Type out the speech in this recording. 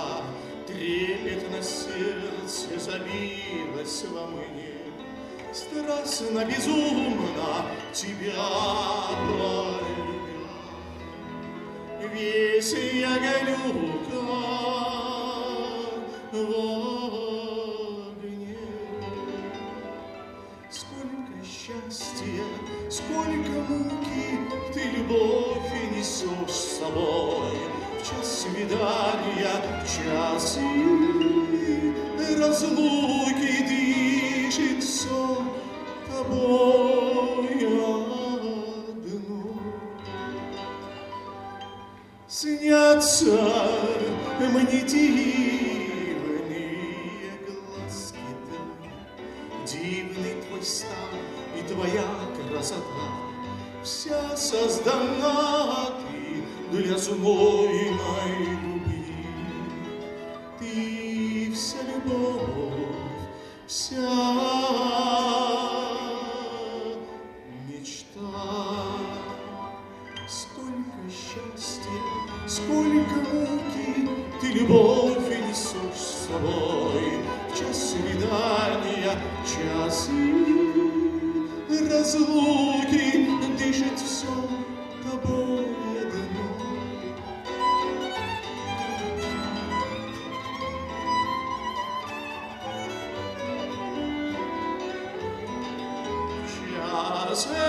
Трепетно сердце забилось во мне, страстно, безумно тебя полюбя. Весь я горю, как в огне. Сколько счастья, сколько муки ты, любовь, и несешь с собой. В час свидания, в час разлуки дышит все тобой одной. Снятся мне дивные глазки твои, дивный твой стан и твоя красота. Вся создана ты для знойной любви. Ты вся любовь, вся мечта. Сколько счастья, сколько муки ты, любовь, и несешь с собой. В час свидания, в час разлуки дышит все тобой одной. В час